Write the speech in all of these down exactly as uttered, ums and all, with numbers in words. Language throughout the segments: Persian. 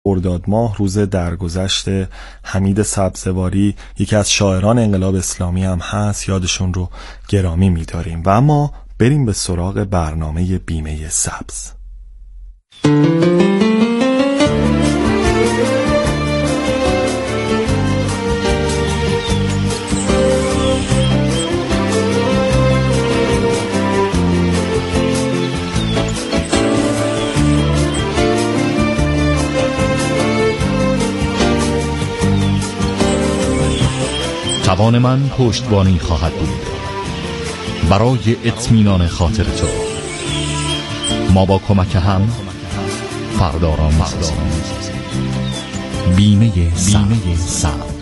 خرداد ماه روز درگذشت حمید سبزواری یکی از شاعران انقلاب اسلامی هم هست، یادشون رو گرامی می‌داریم. و اما بریم به سراغ برنامه بیمه سبز. توان من پشتوانی خواهد بود برای اطمینان خاطر تو. ما با کمک هم فردا را می‌سازیم. بیمه سبز.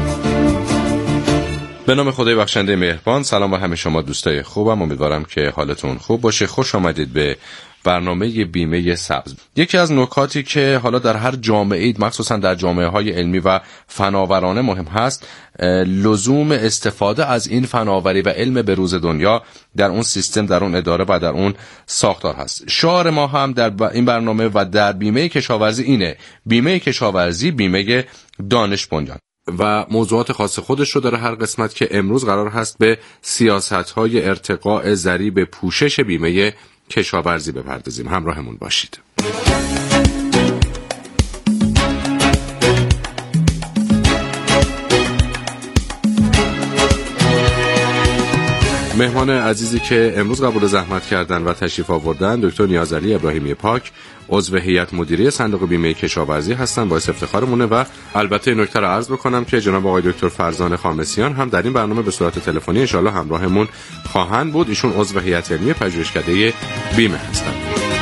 به نام خدای بخشنده مهربان. سلام به همه شما دوستای خوبم، امیدوارم که حالتون خوب باشه. خوش آمدید به برنامه بیمه سبز. یکی از نکاتی که حالا در هر جامعه، مخصوصا در جامعه های علمی و فناورانه مهم هست، لزوم استفاده از این فناوری و علم به روز دنیا در اون سیستم، در اون اداره و در اون ساختار هست. شعار ما هم در این برنامه و در بیمه کشاورزی اینه: بیمه کشاورزی، بیمه دانش بنیان. و موضوعات خاص خودش رو داره هر قسمت که امروز قرار هست به سیاست‌های ارتقاء ضریب پوشش بیمه کشاورزی بپردازیم. همراهمون باشید. مهمان عزیزی که امروز قبول زحمت کردن و تشریف آوردن دکتر نیازعلی ابراهیمی پاک، عضو هیئت مدیره صندوق بیمه کشاورزی هستن. باعث افتخارمونه. و البته این نکته رو عرض بکنم که جناب آقای دکتر فرزان خامسیان هم در این برنامه به صورت تلفنی ان شاءالله همراهمون خواهند بود. ایشون عضو هیئت علمی پژوهشکده بیمه هستن.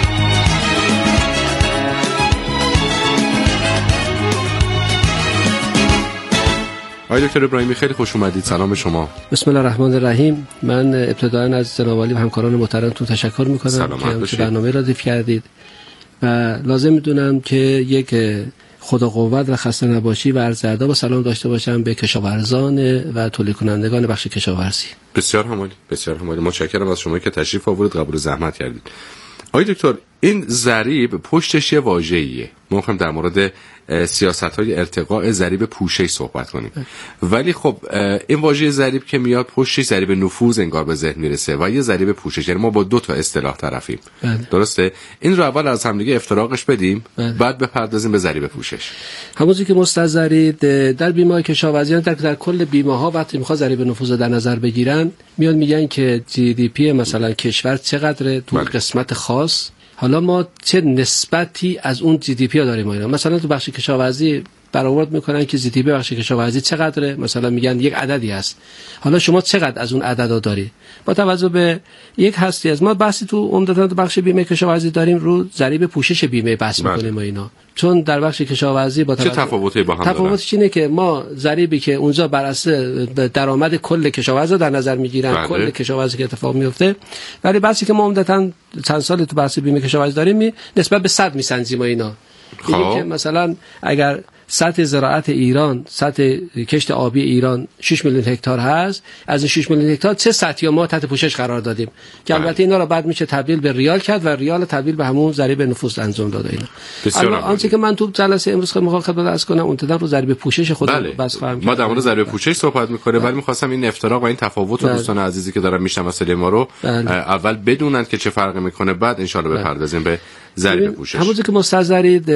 آقای دکتر ابراهیمی خیلی خوش اومدید. سلام شما. بسم الله الرحمن الرحیم. من ابتداً از جناب عالی و همکاران محترمتون تشکر میکنم که برنامه را ردیف کردید و لازم میدونم که یک خدا قوت و خسته نباشی و عرض ادب و سلام داشته باشم به کشاورزان و تولید کنندگان بخش کشاورزی. بسیار همالی، بسیار همالی. متشکرم از شما که تشریف آوردید، قبول زحمت کردید. آقای دکتر، این ضریب پشتش یه واژه‌ایه. ما می‌خوایم در مورد سیاست‌های ارتقاء ضریب پوشش صحبت کنیم. ولی خب این واژه ضریب که میاد پشتش ضریب نفوذ انگار به ذهن میرسه و یه ضریب پوشش، یعنی ما با دو تا اصطلاح طرفیم. بله. درسته؟ این رو اول از هم دیگه افتراقش بدیم. بله. بعد بپردازیم به ضریب پوشش. همونجوری که مستظرید در بیمه کشاورزی در در کل بیمه‌ها وقتی می‌خواد ضریب نفوذ در نظر بگیرن، میاد میگن که جی دی پی مثلا کشور چقدره تو بله. قسمت خاص. حالا ما چه نسبتی از اون جی دی پی داریم اینا؟ مثلا تو بخش کشاورزی برآورد میکنن که جی دی پی بخش کشاورزی چقدره، مثلا میگن یک عددی هست. حالا شما چقدر از اون عددا داری؟ با توجه به یک هستی از ما بحثی تو عمدتاً تو بخش بیمه کشاورزی داریم رو ضریب پوشش بیمه بحث میکنیم و اینا. چون در بخش کشاورزی با چه تفاوتی با هم دارن؟ تفاوتش اینه که ما ضریبی که اونجا بر اساس درآمد کل کشاورزی در نظر میگیرن، بله. کل کشاورزی که اتفاق میفته، ولی بحثی که ما عمدتاً چند سال تو بحث بیمه کشاورزی داریم نسبت به صد میسنجیم و اینا. میگه که مثلا اگر سطح زراعت ایران، سطح کشت آبی ایران شش میلیون هکتار هست، از این شش میلیون هکتار چه سطحی ما تحت پوشش قرار دادیم که البته اینا رو بعد میشه تبدیل به ریال کرد و ریال تبدیل به همون ضریب نفوذ انجام داد اینا. اما آنچه که من تو جلسه امروز میخوام خدمت عرض کنم اونتدا رو ضریب پوشش خود بله. بس فهم ما در مورد ضریب پوشش صحبت میکنه، ولی میخواستم این افتراق و این تفاوت رو دوستان عزیزی که دارن میشنون مسئله ما رو بله. اول بدونن که چه فرقی میکنه، بعد ان شاء الله بپردازیم به ضریب پوشش. همونجوری که مستحضرید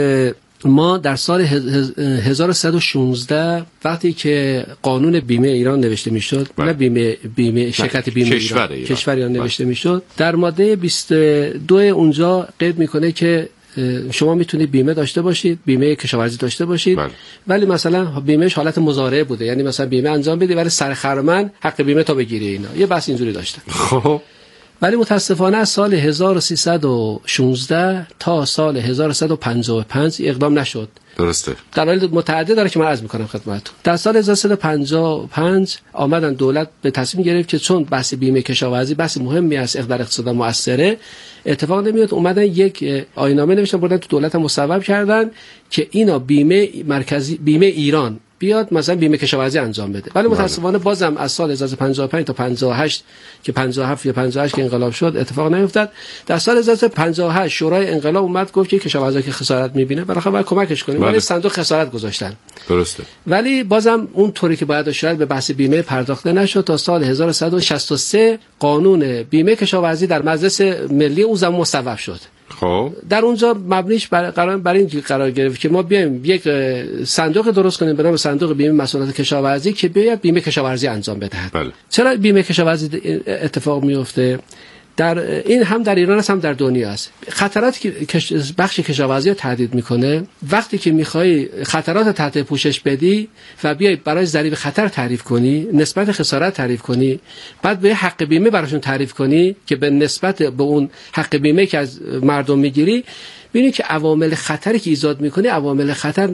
ما در سال هزار و سیصد و شانزده وقتی که قانون بیمه ایران نوشته میشد، نه بیمه بیمه شرکت بیمه کشور ایران, کشور ایران نوشته میشد، در ماده بیست و دو اونجا قید میکنه که شما میتونید بیمه داشته باشید، بیمه کشاورزی داشته باشید، بله. ولی مثلا بیمهش حالت مزارعه بوده، یعنی مثلا بیمه انجام بدی ولی سرخرمن حق بیمه تا بگیری اینا. یه بحث اینجوری داشتن. خب ولی متاسفانه از سال هزار و سیصد و شانزده تا سال هزار و سیصد و پنجاه و پنج اقدام نشد. درسته. دلایل متعدد داره که من عرض میکنم خدمتتون. در سال هزار و سیصد و پنجاه و پنج آمدن دولت به تصمیم گرفت که چون بحث بیمه کشاورزی بحث مهمی است، اقدار اقتصاد مؤثره، اتفاق نمیاد، اومدن یک آیین‌نامه نوشتن، بردن تو دولت مصوب کردن که اینا بیمه مرکزی، بیمه ایران، بیاد مثلا بیمه کشاورزی انجام بده. ولی متاسفانه بازم از سال هزار و سیصد و پنجاه و پنج تا پنجاه و هشت که پنجاه و هفت یا پنجاه و هشت که انقلاب شد اتفاق نیفتاد. در سال هزار و سیصد و پنجاه و هشت شورای انقلاب اومد گفت که کشاورزا که خسارت می‌بینه بالاخره باید کمکش کنیم، ولی صندوق خسارت گذاشتن. درسته. ولی بازم اون طوری که باید شاید به بحث بیمه پرداخته نشد تا سال هزار و سیصد و شصت و سه قانون بیمه کشاورزی در مجلس ملی اون زمان مصوب شد. خب در اونجا مبنیش بر قرار بر این قرار گرفت که ما بیایم یک صندوق درست کنیم به نام صندوق بیمه مسئولیت کشاورزی که بیاد بیمه کشاورزی انجام بدهد. بله. چرا بیمه کشاورزی اتفاق میفته؟ در این هم در ایران است هم در دنیا است. خطراتی که بخش کشاورزی رو تهدید میکنه، وقتی که میخوای خطرات تحت پوشش بدی و بیای برای ضریب خطر تعریف کنی، نسبت خسارت تعریف کنی، بعد به حق بیمه براشون تعریف کنی که به نسبت به اون حق بیمه که از مردم میگیری، ببینید که عوامل خطری که ایجاد میکنه، عوامل خطر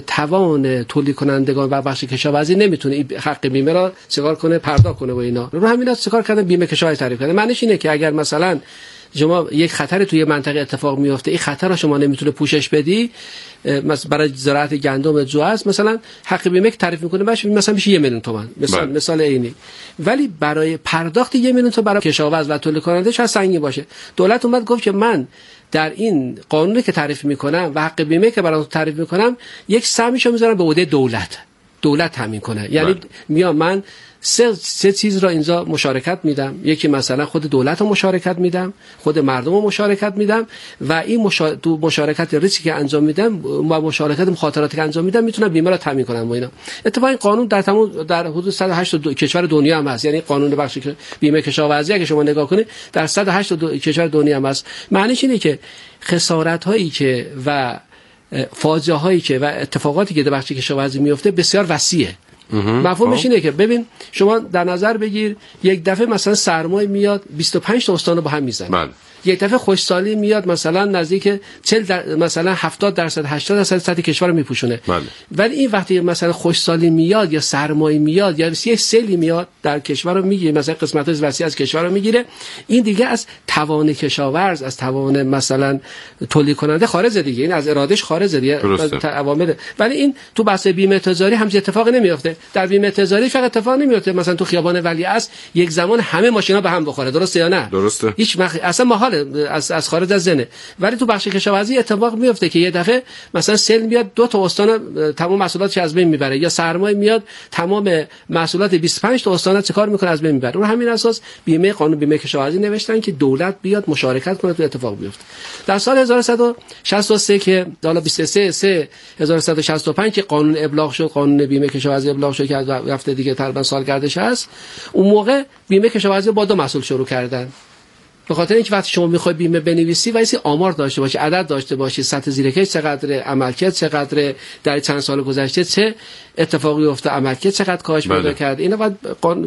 توان تولید کنندگان و بخش کشاورزی نمیتونه این حق بیمه را چکار کنه، پرداخت کنه و اینا. رو همینا چکار کردن؟ بیمه کشاورزی تعریف کردن. معنیش اینه که اگر مثلا شما یک خطر توی منطقه اتفاق میفته، این خطر را شما نمیتونه پوشش بدی، مثلا برای زراعت گندم جو است، مثلا حق بیمه که تعریف میکنه باشه مثلا میشه یک میلیون تومان، مثلا بله. مثال عینی. ولی برای پرداخت یک میلیون تومان برای کشاورز و تولید کننده شاید سنگین باشه. دولت اومد گفت که من در این قانونی که تعریف میکنم و حق بیمه که برای تعریف میکنم یک سهمیشو میذارم به عهده دولت. دولت تامین کنه. یعنی میام من سه سه چیز را اینجا مشارکت میدم. یکی مثلا خود دولت رو مشارکت میدم، خود مردم رو مشارکت میدم و این مشا... تو مشارکت ریسکی که انجام میدم و مشارکت مخاطراتی که انجام میدم میتونم بیمه را تامین کنم و اینا. اتفاقا این قانون در تمام در حدود صد و هشت دو... کشور دنیا هم هست. یعنی قانون بخش بیمه کشاورزی اگه شما نگاه کنید در صد و هشت دو... کشور دنیا هم هست. معنیش اینه که خسارت هایی که و فاجعه هایی که و اتفاقاتی که در بخش کشاورزی میفته بسیار وسیعه. مفهومش اینه که ببین شما در نظر بگیر یک دفعه مثلا سرمایه میاد بیست و پنج تا استان رو با هم میزنه. بله. یک دفعه خوشسالی میاد مثلا نزدیک چهل در... مثلا هفتاد درصد هشتاد درصد سطح کشور رو میپوشونه. بله. ولی این وقتی مثلا خوشسالی میاد یا سرمایه میاد یا یک سیلی میاد در کشور رو میگیره، مثلا قسمت‌های وسیع از کشور رو میگیره، این دیگه از توان کشاورز، از توان مثلا تولید کننده خارجه دیگه، این از ارادش خارجه دیگه عوامل. ولی این تو بحث بیمه تجاری همچین اتفاقی نمیفته. در بیمه تجاری فقط اتفاق نمیفته مثلا تو خیابان ولیعصر یک زمان همه ماشینا به هم بخوره، درسته یا نه؟ درسته. هیچ مخ... اصلا محال از از خارج از ذهن. ولی تو بخش کشاورزی اتفاق میفته که یه دفعه مثلا سیل میاد دو تا استان تمام محصولاتش از بین میبره، یا سرمایه میاد تمام محصولات بیست و پنج تا استان چه کار میکنه از بین میبره. رو همین اساس بیمه قانون بیمه کشاورزی نوشتن که دولت بیاد مشارکت کنه تو اتفاق بیفته. در سال هزار و سیصد و شصت و سه که حالا بیست و سه سه هزار و سیصد و شصت و پنج که قانون ابلاغ شد، قانون بیمه کشاورزی ابلاغ شد که از هفته دیگه تقریبا سالگردش هست، اون موقع بیمه کشاورزی با دو مسئول شروع کردن. به خاطر اینکه وقتی شما میخوای بیمه بنویسی وایسی آمار داشته باشی، عدد داشته باشی، سطح زیرکش چقدره، عملکرد چقدره، در چند سال گذشته چه اتفاقی افتاد، عملکرد چقدر کاهش پیدا کرد، اینا بعد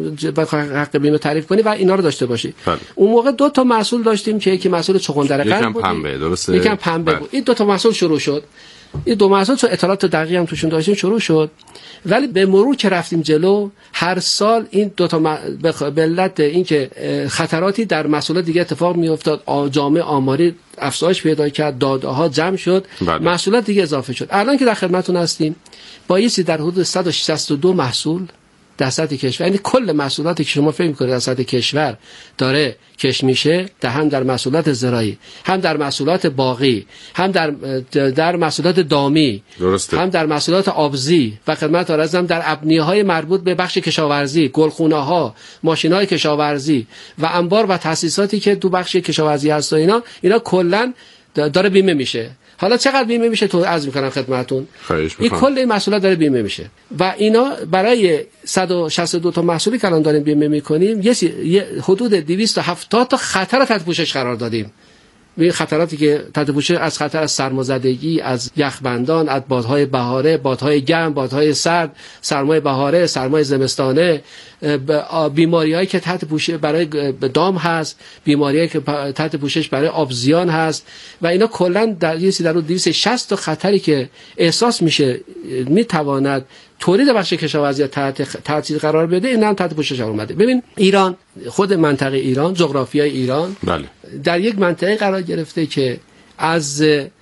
حق بیمه تعریف کنی و اینا رو داشته باشی. بله. اون موقع دو تا مسئول داشتیم که یکی مسئول چغندر قند بود، یکم پنبه، درسته؟ یکم پنبه بود. این دو تا مسئول شروع شد. این دو مسئول تو اطلاعات دقیق هم توشون داشتیم شروع شد. ولی به مرور که رفتیم جلو هر سال این دو تا م... به علت اینکه خطراتی در محصولات دیگه اتفاق میافتاد، جامعه آماری افزایش پیدا کرد، داده ها جمع شد، بله. محصولات دیگه اضافه شد. الان که در خدمتتون هستیم با یه چیزی در حدود صد و شصت و دو محصول در سطح کشور، یعنی کل محصولاتی که شما فکر می‌کنید در سطح کشور داره کش میشه، در هم در محصولات زراعی، هم در محصولات باغی، هم در در محصولات دامی، درسته. هم در محصولات آبزی و خدمت عرضم در ابنیه‌های مربوط به بخش کشاورزی، گلخونه‌ها، ماشین‌های کشاورزی و انبار و تأسیساتی که تو بخش کشاورزی هست و اینا اینا کلاً داره بیمه میشه. حالا چقدر بیمه میشه تو عرض میکنم خدمتتون. این کل این محصولات داره بیمه میشه و اینا برای صد و شصت و دو تا محصولی که الان داریم بیمه میکنیم یه حدود دویست و هفتاد تا خطر تحت پوشش قرار دادیم. این خطراتی که تحت پوشش از خطر از سرمازدگی، از یخبندان، از بادهای بهاره، بادهای گرم، بادهای سرد، سرمای بهاره، سرمای زمستانه، بیماری‌هایی که تحت پوشش برای دام هست، بیماری‌هایی که تحت پوشش برای آبزیان هست و اینا کلا در یه در دویست و شصت تا خطری که احساس میشه میتواند تولید بخش کشاورزی تحت تاثیر قرار بده، اینا هم تحت پوشش اومده. ببین ایران، خود منطقه ایران، جغرافیای ایران، بله. در یک منطقه قرار گرفته که از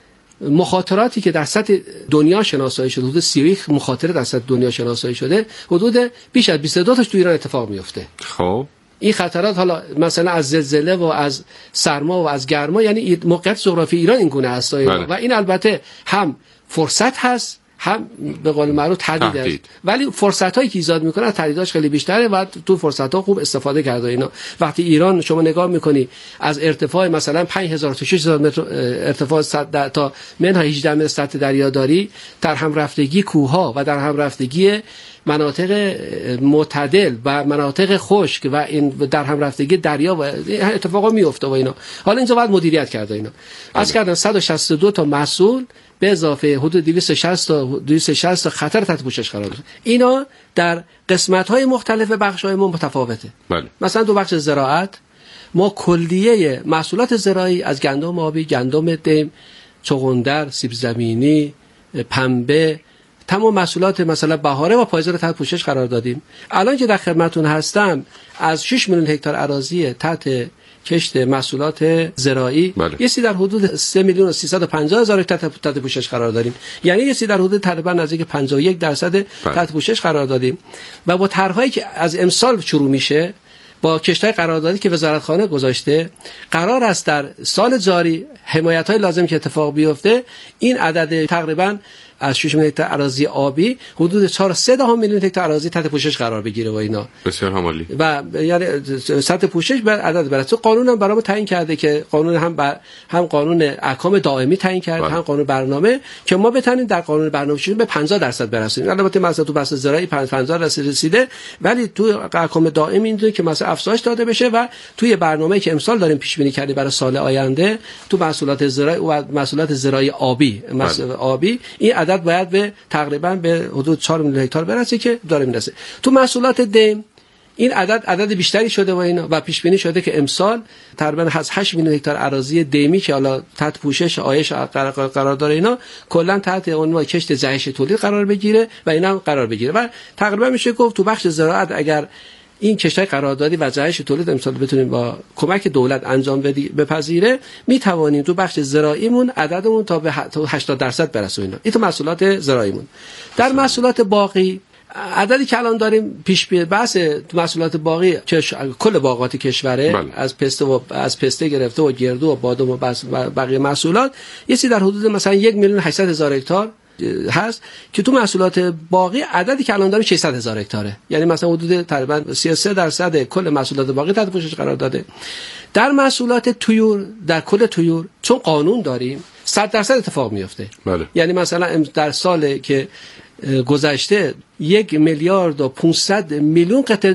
مخاطراتی که در سطح دنیا شناسایی شده، حدود سی و یک مخاطره در سطح دنیا شناسایی شده، حدود بیش از بیست و دو تاش تو ایران اتفاق میفته. خب این خطرات حالا مثلا از زلزله و از سرما و از گرما، یعنی موقعیت جغرافی ایران این گونه است و این البته هم فرصت هست هم به قول معروف تهدید است، ولی فرصت هایی که ایجاد میکنه از تهدیداش خیلی بیشتره و تو فرصت ها خوب استفاده کرده اینا. وقتی ایران شما نگاه میکنی از ارتفاع مثلا پنج هزار تا شش هزار متر ارتفاع تا منها هجده متر سطح دریا داری، در هم رفتگی کوه ها و در هم رفتگی مناطق معتدل و مناطق خشک و این در هم رفتگی دریا و اتفاقا میفته و اینا. حالا اینجا باید مدیریت کرده اینا. از کردن صد و شصت و دو تا محصول به اضافه حدود دویست و شصت تا دویست و شصت تا خطر تحت پوشش قرار داره. اینا در قسمت‌های مختلف بخش‌های ما متفاوته. بله. مثلا تو بخش زراعت ما کلیه محصولات زراعی از گندم آبی، گندم دیم، چغندر، سیب زمینی، پنبه، تمام محصولات مثلا بهاره و پاییزه رو تحت پوشش قرار دادیم. الان که در خدمتتون هستم از شش میلیون هکتار اراضی تحت کشت محصولات زراعی بله. یه سی در حدود سه میلیون و سیصد و پنجاه هزار هکتار تحت پوشش قرار داریم، یعنی یه سی در حدود تقریبا نزدیک پنجاه و یک درصد تحت پوشش قرار دادیم و با طرح‌هایی که از امسال شروع میشه با کشت‌های قراردادی که وزارتخانه گذاشته قرار است در سال جاری حمایت‌های لازم که اتفاق بیفته این عدد تقریبا از شش میلیون هکتار اراضی آبی حدود چهار و سه دهم میلیون هکتار اراضی تحت پوشش قرار بگیره و اینا بسیار عالی و یعنی سطح پوشش بر عدد برسه. قانون هم برام تعیین کرده که قانون هم بر هم قانون احکام دائمی تعیین کرده هم قانون برنامه که ما بتونیم در قانون برنامه‌ریزی به پنجاه درصد برسیم. البته مثلا تو بحث زراعی پنجاه درصد رسیده ولی تو احکام دائمی اینجوری که مثلا افزایش داده بشه و توی برنامه‌ای که امسال داریم پیش بینی کردیم برای سال آینده تو محصولات زراعی و محصولات زراعی آبی محصولات آبی این عدد باید به تقریبا به حدود چهار میلیون هکتار برسه که داره میرسه. تو محصولات دیم این عدد عدد بیشتری شده و اینا و پیش بینی شده که امسال تقریبا از هشت میلیون هکتار اراضی دیمی که حالا تحت پوشش آیش قرار داره اینا کلا تحت عنوان کشت جهش تولید قرار بگیره و اینا قرار بگیره و تقریبا میشه گفت تو بخش زراعت اگر این کشت‌های قراردادی و جهش تولید امسال بتونیم با کمک دولت انجام بپذیره میتوانیم تو بخش زراعیمون عددمون تا به هشتاد درصد برسونیم. این تو محصولات زراعیمون. در محصولات باقی عددی که الان داریم پیش بینی بحث محصولات باقی که کل باغات کشوره بله. از پسته و از پسته گرفته و گردو و بادام و بقیه محصولات یه سی در حدود مثلا یک میلیون و هشتصد هزار هکتار هست که تو محصولات باقی عددی که الان داریم ششصد هزار هکتاره، یعنی مثلا حدود تقریبا سی و سه درصد کل محصولات باقی تحت پوشش قرار داده. در محصولات طیور در کل طیور چون قانون داریم صد درصد اتفاق میفته بله. یعنی مثلا در سال که گذشته یک میلیارد و پانصد میلیون قطعه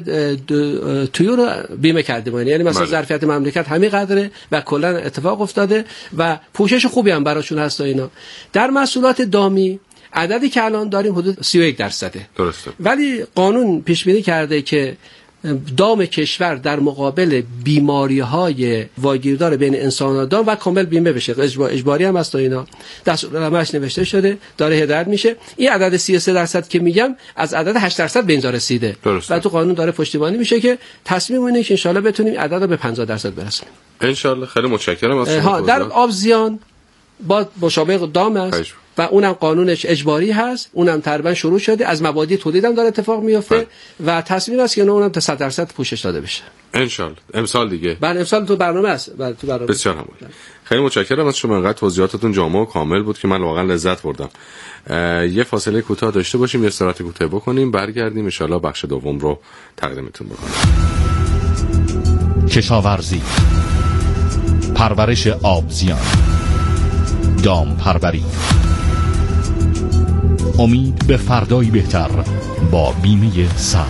طیور رو بیمه کرده بودن، یعنی مثلا ظرفیت مملکت همین قدره و کلا اتفاق افتاده و پوشش خوبی هم براشون هست. اینا در محصولات دامی عددی که الان داریم حدود سی و یک درصده درسته، ولی قانون پیش بینی کرده که دام کشور در مقابل بیماری‌های واگیردار بین انسان و دام و کامل بیمه بشه، اجباری هم هست. اینا دستورالعملش نوشته شده داره هدایت میشه. این عدد سی و سه درصد که میگم از عدد هشت درصد به اینجا رسیده درسته. و تو قانون داره پشتیبانی میشه که تصمیم اینه که ان شاءالله بتونیم عدد رو به پنجاه درصد برسونیم ان شاءالله. خیلی متشکرم از شما. در آبزیان با مشابه دام است و اونم قانونش اجباری هست، اونم تقریبا شروع شده، از مبادی تولید هم داره اتفاق میفته و تصمیم است که اونم تا صد درصد پوشش داده بشه ان شاء الله امسال دیگه. بله امسال تو برنامه است. بله تو برنامه. بسیار عالی. خیلی متشکرم از شما، انقدر توضیحاتتون جامع و کامل بود که من واقعا لذت بردم. یه فاصله کوتاه داشته باشیم، یه استراحت کوتاه بکنیم، برگردیم ان شاء الله بخش دوم رو تقدیمتون بکنم. کشاورزی، پرورش آبزیان، دام پروری، امید به فردایی بهتر با بیمه سبز.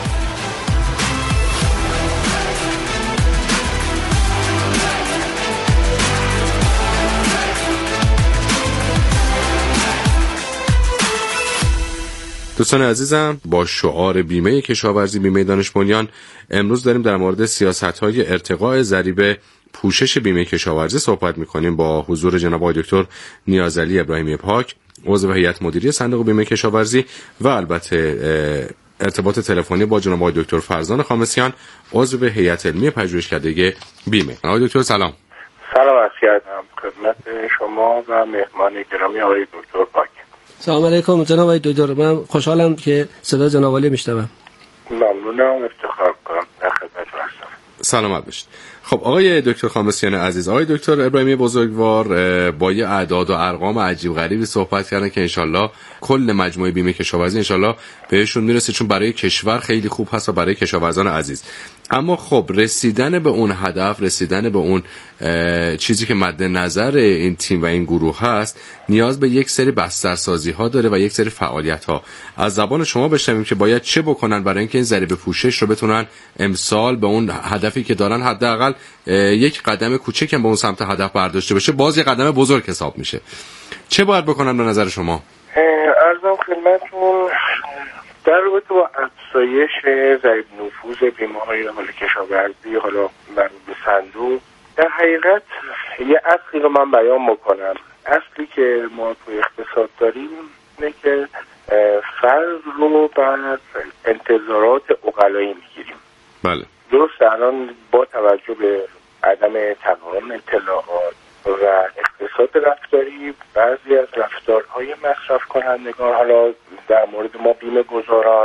دوستان عزیزم، با شعار بیمه کشاورزی بیمه دانش بنیان امروز داریم در مورد سیاست‌های ارتقاء ضریب پوشش بیمه کشاورزی صحبت می‌کنیم با حضور جناب آقای دکتر نیازعلی ابراهیمی پاک، عضو هیئت مدیره صندوق بیمه کشاورزی و البته ارتباط تلفنی با جناب آقای دکتر فرزان خامسیان، عضو هیئت علمی پژوهشکده بیمه. آقای دکتر سلام. سلام علیکم. زدم خدمت شما و مهمان گرامی آقای دکتر پاک. سلام علیکم جناب آقای دکتر، من خوشحالم که صدا جناب عالی میشنوم. ممنونم، افتخار کنم در خدمتتون هستم. سلامت باشید. خب آقای دکتر خامسیان عزیز، آقای دکتر ابراهیمی بزرگوار با یه اعداد و ارقام عجیب غریبی صحبت کردن که انشالله کل مجموعه بیمه کشاورزی انشالله بهشون میرسه، چون برای کشور خیلی خوب هست و برای کشاورزان عزیز. اما خب رسیدن به اون هدف، رسیدن به اون چیزی که مد نظر این تیم و این گروه هست، نیاز به یک سری بسترسازی ها داره و یک سری فعالیت ها. از زبان شما بشنویم که باید چه بکنن برای اینکه این ضریب پوشش رو بتونن امسال به اون هدفی که دارن حداقل یک قدم کوچک هم به اون سمت هدف برداشته بشه، باز یک قدم بزرگ حساب میشه. چه باید بکنن به نظر شما؟ عرضم خدمتتون در رابطه با افزایش ضریب نفوذ بیمه‌های حال کشاورزی، حالا مربوط به صندوق، در حقیقت یه اصلی رو من بیان میکنم. اصلی که ما تو اقتصاد داریم اینه که فرض رو بر انتظارات عقلایی میگیریم. بله. درست الان با توجه به عدم تمام اطلاعات و اقتصاد رفتاری، بعضی از رفتارهای مصرف کنندگان، حالا در مورد ما بیمه گذاران،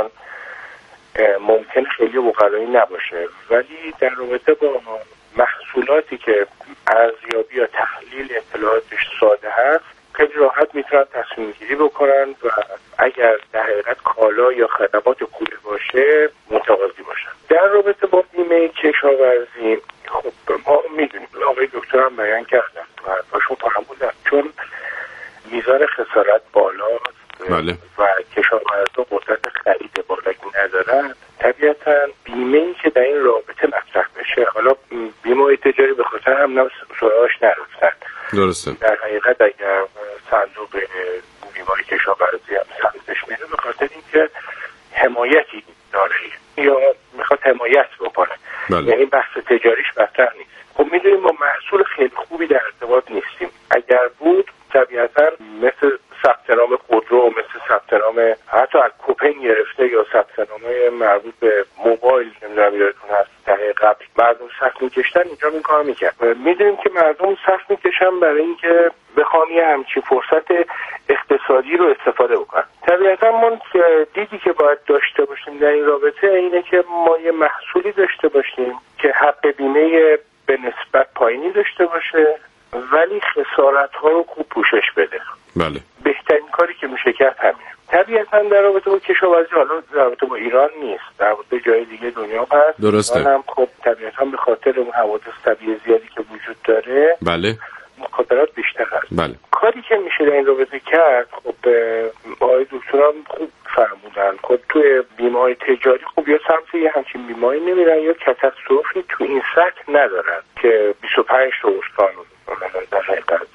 ممکن خیلی عقلایی نباشه، ولی در رابطه با محصولاتی که ارزیابی یا تحلیل اطلاعاتش ساده هست، خیلی راحت میتونن تصمیم گیری بکنن و اگر در حقیقت کالا یا خدمات خوبی باشه متقاضی باشن. در رابطه با بیمه کشاورزی، خب ما میدونیم، آقای دکتر هم بیان کردن و حرفاشون فرمودن، چون میزان خسارت بالاست بله. و کشاورزا قدرت خرید بالایی ندارن، طبیعتا بیمه ای که در این رابطه مطرح بشه، حالا بیمه تجاری به خاطر هم سراغش نرفتن. درسته. در حقیقت اگر صندوق بیمه کشاورزی هم سمتش میره به خاطر اینکه حمایتی داره یا میخواد حمایت بکنه، بله. یعنی بحث تجاریش مطرح نیست. خب میدونیم ما محصول خیلی خوبی در ارتباط نیستیم. اگر بود طبیعتا مثل ثبت نام خودرو، مثل ثبت نام حتی از کوپن گرفته یا ثبت نام مربوط به موبایل، نمیدونم یادتون هست دهه قبل مردم سخت میکشتن، اینجا این کار میکرد. میدونیم که مردم سخت میکشن برای اینکه بخوان یه همچین فرصت اقتصادی رو استفاده بکنن. طبیعتا ما دیدی که باید داشته باشیم در این رابطه اینه که ما یه محصولی داشته باشیم که حق بیمه به نسبت پایینی داشته باشه ولی خسارت ها رو خوب پوشش بده. بله. بهترین کاری که میشه کرد همینه. طبیعتا در رابطه با کشاورزی، حالا در رابطه با ایران نیست، در رابطه جای دیگه دنیا هست. درسته. هم خب طبیعتا به خاطر اون حوادث طبیعی زیادی که وجود داره، بله، مخاطرات بیشتر هست. بله. کاری که میشه در این رابطه کرد، خب آقای دکتران خوب فرمودن، خب توی بیمه‌های تجاری خب یا سمت یه همچین بیمه‌ای نمیرن یا کاتاستروفی تو این سطح ندارن که بیست و پنج تا استان در حقیقت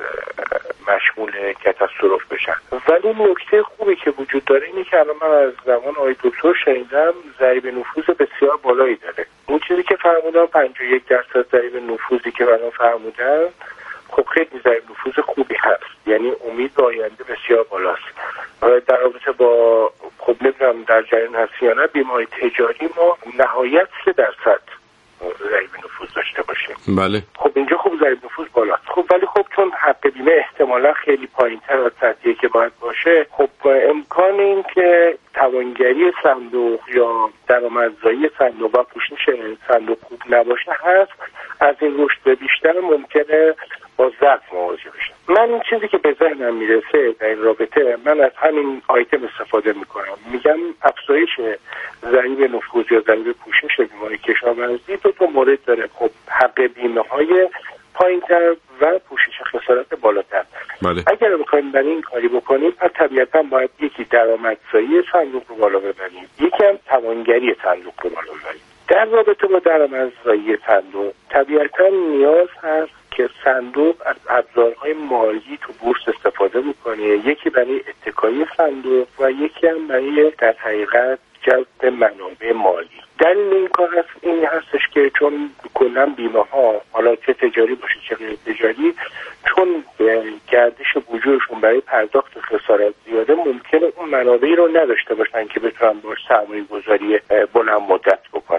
مشمول کاتاستروف بشن. ولی نکته خوبی که وجود داره اینه که الان من از زمان آقای دکتر شنیدم ضریب نفوذ بسیار بالایی داره. اون چیزی که فرمودن پنجاه و یک درصد ضریب نفوذی که الان فرمودن، خب خیلی ضریب نفوذ خوبی هست، یعنی امید به آینده بسیار بالاست. در رابطه با خب نمیدونم در جریان هستی یا نه، بیمه‌های تجاری ما نهایت سه درصد ضریب نفوذ داشته باشیم. بله. خب اینجا خب ضریب نفوذ بالاست. خب ولی خب چون حق بیمه احتمالا خیلی پایین‌تر از سطحی که باید باشه، خب امکان این که توانگری صندوق یا درآمدزایی صندوق و پوشش صندوق خوب نباشه هست. از این رشد بیشتر ممکنه با ضعف مواجه بشه. من این چیزی که به ذهنم میرسه در این رابطه، من از همین آیتم استفاده میکنم، میگم افزایش ضریب نفوذ یا ضریب پوشش بیمه‌های کشاورزی دو تا مورد داره. خب حق بیمه های پایین‌تر و پوشش خسارت بالاتر. بله. اگر بخوایم برای این کاری بکنیم، پس طبیعتا باید یکی درآمدزایی صندوق رو بالا ببریم، یکی هم توانگری صندوق رو بالا ببریم. در رابطه با درآمدزایی صندوق طبیعتا نیاز هست که صندوق از ابزارهای مالی تو بورس استفاده بکنه، یکی برای اتکای صندوق و یکی هم برای در حقیقت جذب منابع مالی. دلیل این کار هست این هستش که چون کلا بیمه ها، حالا چه تجاری باشه چه غیر تجاری، چون گردش بودجهشون برای پرداخت خسارت زیاده، ممکنه اون منابعی رو نداشته باشن که بتونن باش سرمایه گذاری بلند مدت بکنن.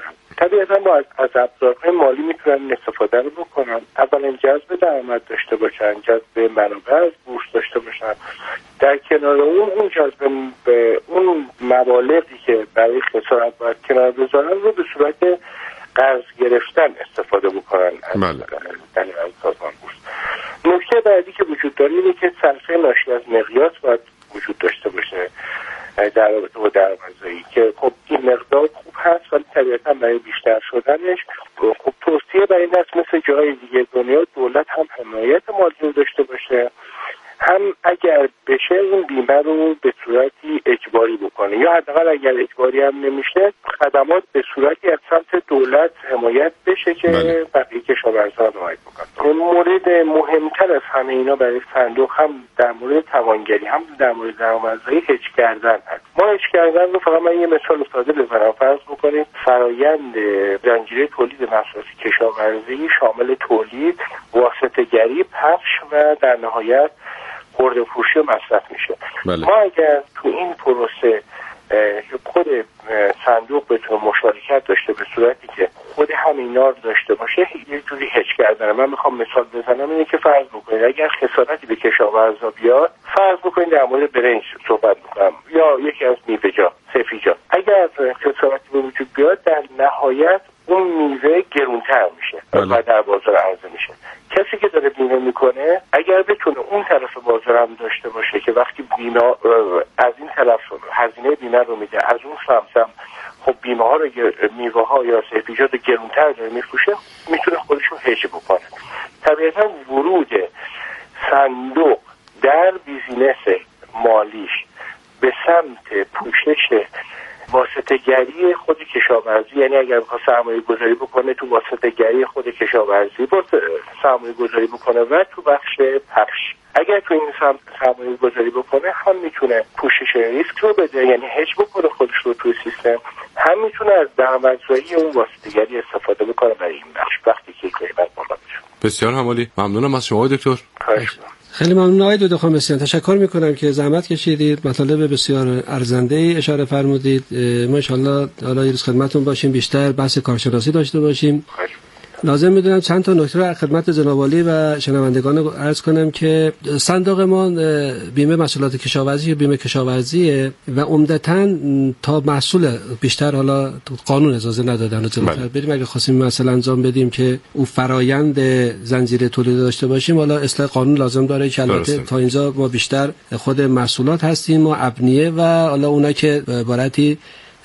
طبیعتا با از, از ابزارهای مالی میتونن استفاده رو بکنن. اولا جذب درآمد داشته باشن، جذب منابع از بورس داشته باشن، در کنار اون اون جذب به اون مبالغی که برای خسارت باید کنار بذارن رو به صورت قرض گرفتن استفاده بکنن از در سازمان بورس. نکته بعدی که وجود داره اینه که صرفه ناشی از مقیاس باید وجود داشته باشه در رابطه با درآمدزایی که خب این مقدار خوب هست، ولی طبیعتا برای بیشتر شدنش خب توصیه برای این است مثل جای دیگه دنیا دولت هم حمایت مالی رو داشته باشه، هم اگر بشه این بیمه رو به صورتی اجباری بکنه، یا حداقل اگر اجباری هم نمیشه خدمات به صورتی از سمت دولت حمایت بشه که بقیه کشاورزان حمایت بکنه. مورد مهمتر از همه اینا برای صندوق هم در مورد توانگری هم در مورد درآمدزایی هج کردن هست. ما هج کردن رو فقط من یه مثال ساده بزنم. فرض بکنید فرایند زنجیره تولید محصولات کشاورزی شامل تولید، واسطه‌گری، پخش و در نهایت خرده فروشی و مصرف میشه. بله. ما اگر تو این پروسه خود صندوق بتونه مشارکت داشته به صورتی که خود همینا رو داشته باشه، یه جوری هج کردن. من میخوام مثال بزنم اینه که فرض بکنید اگر خسارتی به کشاورزا بیاد، فرض بکنید در مورد برنج صحبت میکنم یا یکی از میوه‌جات، سبزیجات، اگر خسارتی به وجود بیاد در نهایت اون میوه گرونتر میشه و در بازار عرضه میشه. کسی که داره بیمه میکنه اگر بتونه اون طرف بازار هم داشته باشه که وقتی بیمه از این طرف هزینه بیمه رو میده، از اون سمت خب بیمه ها رو میوه ها یا سبزیجات گرونتر داره میفروشه، میتونه خودش رو هج بکنه. طبیعتا ورود صندوق در بیزینس مالیش به سمت پوشش واسطه‌گری خود کشاورزی، یعنی اگر بخواد سرمایه گذاری بکنه تو واسطه‌گری خود کشاورزی با سرمایه گذاری بکنه و تو بخش پخش اگر تو این سمت سرمایه گذاری بکنه، هم میتونه پوشش ریسک رو بده، یعنی هج بکنه خودش رو توی سیستم، هم میتونه از درآمدزایی اون واسطه‌گری استفاده بکنه برای این بخش وقتی که قیمت بالا میشه. بسیار عالی. ممنونم از شما دکتر. خیلی ممنون آقای دودخان بسیار تشکر میکنم که زحمت کشیدید، مطالب بسیار ارزنده ای اشاره فرمودید. ما ان شاء الله حالا یه روز خدمتتون باشیم، بیشتر بحث کارشناسی داشته باشیم. لازم میدونم چند تا نکته رو خدمت جناب عالی و شنوندگان عرض کنم که صندوق ما بیمه محصولات کشاورزی بیمه کشاورزیه و عمدتاً تا محصول بیشتر حالا قانون اجازه ندادن و جلوتر بریم اگه خواستیم مثلا انجام بدیم که او فرایند زنجیره تولید داشته باشیم، حالا اصلاح قانون لازم داره که البته تا اینجا ما بیشتر خود محصولات هستیم، ما ابنیه و حالا اونا که عبارتی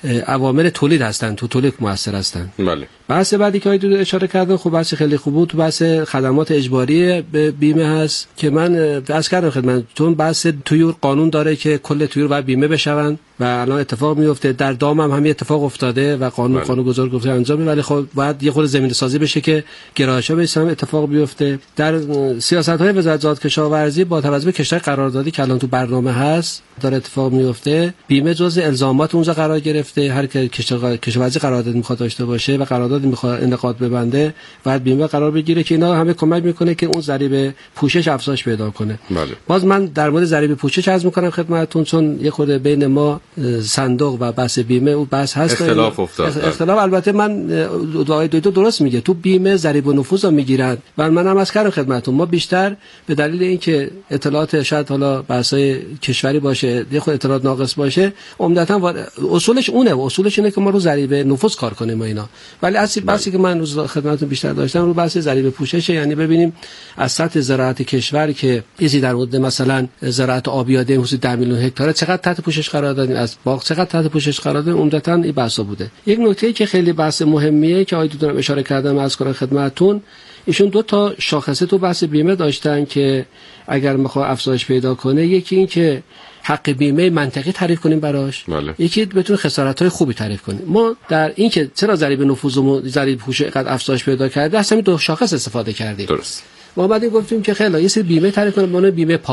عوامل تولید هستن، تو تولید موثر هستن. بله. بحث بعدی که آیدو اشاره کردن خب بحث خیلی خوب بود، تو بحث خدمات اجباری به بیمه هست که من عرض کردم خدمتتون بحث تویور قانون داره که کل تویور باید بیمه بشون و الان اتفاق میفته، در دام هم همین اتفاق افتاده و قانون قانون گذار گفته انجام میده، ولی خب باید یه خورده زمین سازی بشه که گرایش‌ها به هم اتفاق بیفته. در سیاست‌های وزارت زراعت کشاورزی با توجه به کشور قراردادی که الان تو برنامه هست داره اتفاق میفته، بیمه جزء الزامات اونجا قرار گرفته. هر کشاورزی قرارداد میخواد داشته باشه و قرارداد میخواد انعقاد ببنده بعد بیمه قرار بگیره که اینا همه کمک میکنه که اون ضریب پوشش افزایش پیدا کنه. بله. باز من در مورد ضریب پوشش عرض میکنم خدمتتون، چون یه خورده بین ما صندوق و بحث بیمه اون بحث هست، اختلاف افتاد. اختلاف البته من دعای دو درست میگه، تو بیمه ضریب و نفوذ رو میگیرن و منم از کردم خدمتتون ما بیشتر به دلیل اینکه اطلاعات شاید حالا بحثای کشوری باشه یه خود اطلاعات ناقص باشه، عمدتاً اصولش اونه و اصولش اینه که ما رو ضریب نفوذ کار کنیم اینا، ولی اصلی بحثی که من روز خدمتتون بیشتر داشتم رو بحث ضریب پوشش، یعنی ببینیم از سطح زراعت کشور که چیزی در مورد مثلا زراعت آبیاده حدود ده میلیون هکتار چقدر تحت پوشش قرار دادیم، از باغ چقدر تحت پوشش قرار دادیم، عمدتاً این بحثا بوده. یک نکته‌ای که خیلی بحث مهمیه که آقای دکتر اشاره کردم از کنم خدمتتون، ایشون دو تا شاخصه تو بحث بیمه داشتن که اگر میخواد افزایش پیدا کنه، یکی این که حق بیمه منطقی تعریف کنیم براش، بله. یکی بتونه خسارت‌های خوبی تعریف کنیم. ما در این که چرا ضریب نفوذ و ضریب پوشش اینقدر افزایش پیدا کرده از همین دو شاخص استفاده کردیم. درست. ما بعد گفتیم که خیلی یه سری بیمه تعریف کنیم، اون بیمه پایه،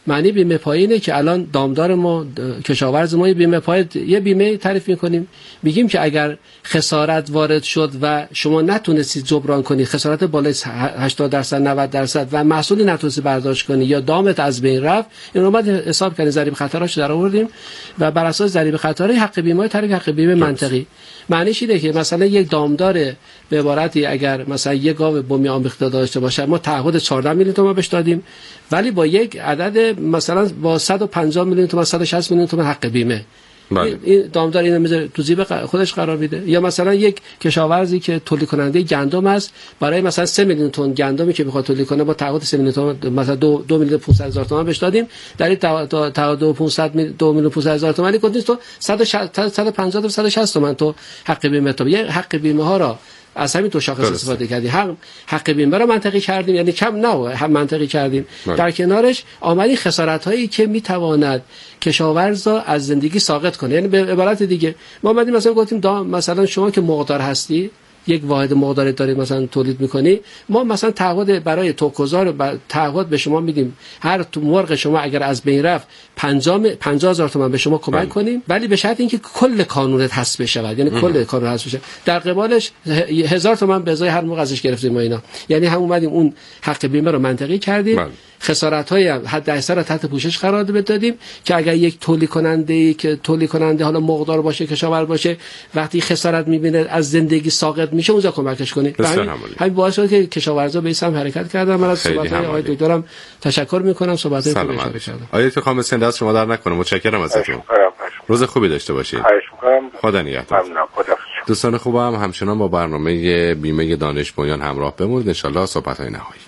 معنی بیمه پایی اینه که الان دامدار ما کشاورز ما یه بیمه پای یه بیمه تعریف می‌کنیم، میگیم که اگر خسارت وارد شد و شما نتونستید جبران کنید، خسارت بالای هشتاد درصد نود درصد و محصولی نتونستی برداشت کنی یا دامت از بین رفت، این رو ما حساب کردیم، ضریب خطرش در آوردیم و بر اساس ضریب خطر حق بیمه تعریف حق بیمه منطقی. معنیش اینه که مثلا یک دامدار به عبارتی اگر مثلا یک گاو بومی آمیخته داشته باشه، ما تعهد چهارده میلیون تومان بهش دادیم، ولی با یک عدد مثلا با صد و پنجاه میلیون تومان صد و شصت میلیون تومان حق بیمه، بله. این دامدار اینو میذاره تو جیب خودش قرار میده. یا مثلا یک کشاورزی که تولید کننده گندم است، برای مثلا سه میلیون تن گندمی که بخواد تولید کنه با تعهد سه میلیون تومان مثلا دو دو میلیون پانصد هزار تومان بهش دادیم، در این تعهد پانصد دو میلیون پانصد هزار تومانی گفتید تو صد و پنجاه تا صد و شصت تومان تو حق بیمه تو. یه حق بیمه ها را از همین تو شاخص استفاده کردیم، هم حق بیمه رو منطقی کردیم، یعنی کم نه هم منطقی کردیم، بله. در کنارش آمدی خسارت هایی که میتواند کشاورز را از زندگی ساقط کنه، یعنی به عبارت دیگه ما اومدیم مثلا گفتیم مثلا شما که مقدار هستی، یک واحد مقداری دارید مثلا تولید میکنی، ما مثلا تعهد برای توکوزار تعهد به شما میدیم، هر تو مرغ شما اگر از بین رفت پنجاه هزار تومان به شما کمک کنیم، ولی به شرط اینکه کل کانونت حذف بشه، یعنی کل قانون حذف بشه، در قبالش هزار تومان به ازای هر مرغ ازش گرفتیم ما اینا، یعنی هم اومدیم اون حق بیمه رو منطقی کردیم، خسارت های حد اکثر رو تحت پوشش قرار دادیم که اگر یک تولید کننده که تولید کننده حالا مقدار باشه، کشاورز باشه، وقتی خسارت میبینه از زندگی ساقط میشه اونجا کمکش کنیم. همین همین باعث شد که کشاورزا به این سمت حرکت کردن. من از صحبت‌های آقای دکترم تشکر میکنم، صحبت‌های خوبی اشاره کردم. آقای دکتر خامسی دست شما در نکنه، متشکرم ازتون. روز خوبی داشته باشید. خدا نگهدار. دوستان خوبم، همچنان با برنامه بیمه دانش بنیان همراه بمونید، ان شاءالله صحبت‌های نهایی.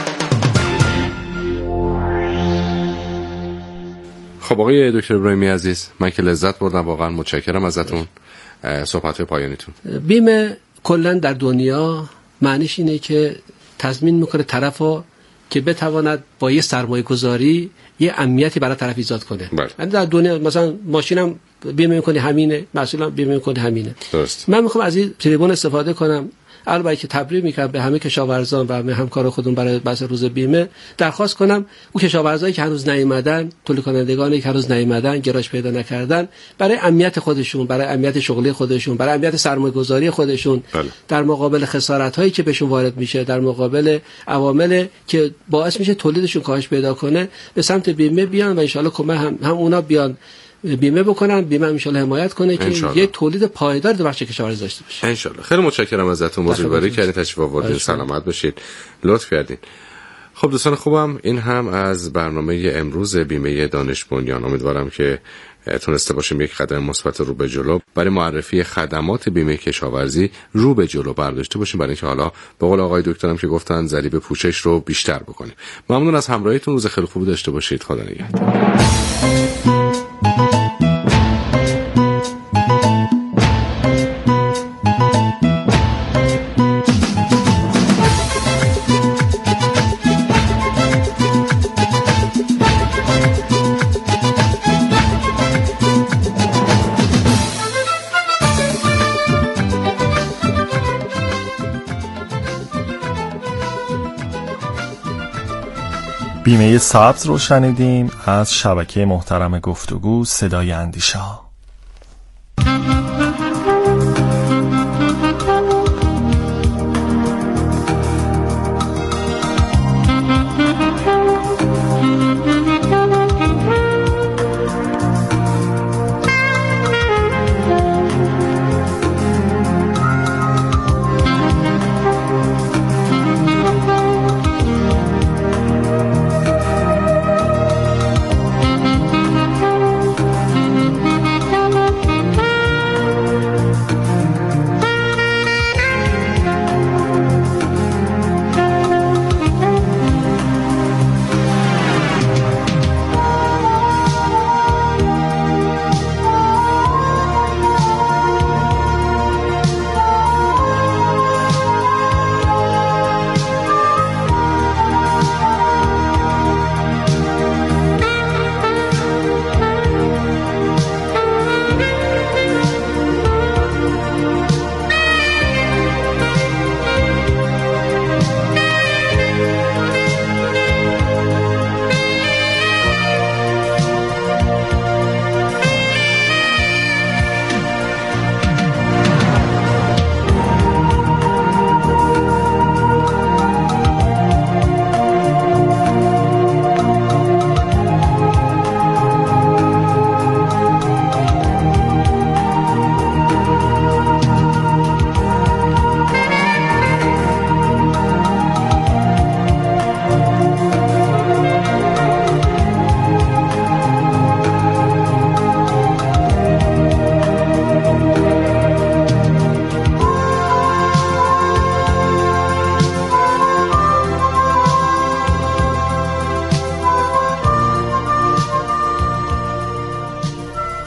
خب آقای دکتر ابراهیمی عزیز، من که لذت بردم، واقعا متشکرم ازتون. صحبت‌های پایانیتون. بیمه کلا در دنیا معنیش اینه که تضمین میکنه طرفو که بتواند با یه سرمایه گذاری یه امنیتی برای طرف ایجاد کنه. یعنی در دنیا مثلا ماشینم بیمه میکنه همینه، مثلا بیمه میکنه همینه. درست. من میخوام از این تریبون استفاده کنم، البته که تبریک میکنم به همه کشاورزان و همه همکار خودمون برای بحث روز بیمه، درخواست کنم اون کشاورزایی که هنوز نیومدن، تولید کنندگانی که هنوز نیومدن، گراژ پیدا نکردن، برای امنیت خودشون، برای امنیت شغلی خودشون، برای امنیت سرمایه‌گذاری خودشون، بله. در مقابل خسارت‌هایی که بهشون وارد میشه، در مقابل عواملی که باعث میشه تولیدشون کاهش پیدا کنه، به سمت بیمه بیان و ان شاءالله کمک هم, هم اونا بیان بیمه بکنن، بیمه ان شاءالله حمایت کنه که یه تولید پایدار در بخش کشاورزی داشته باشه. ان شاءالله. خیلی متشکرم ازتون، بزرگواری کردین، تشریف آوردین، سلامت باشید، لطف کردین. خب دوستان خوبم، این هم از برنامه امروز بیمه دانش بنیان. امیدوارم که تونسته باشیم یک قدم مثبت رو به جلو برای معرفی خدمات بیمه کشاورزی رو به جلو برداشته باشیم، برای اینکه حالا به قول آقای دکترم که گفتن ضریب پوشش رو بیشتر بکنیم. ممنون از همراهیتون، روز خیلی خوبی داشته باشید. خدا نگهدار. بیمه سبز رو شنیدیم از شبکه محترم گفتگو صدای اندیشه.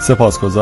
سپاسگزارم.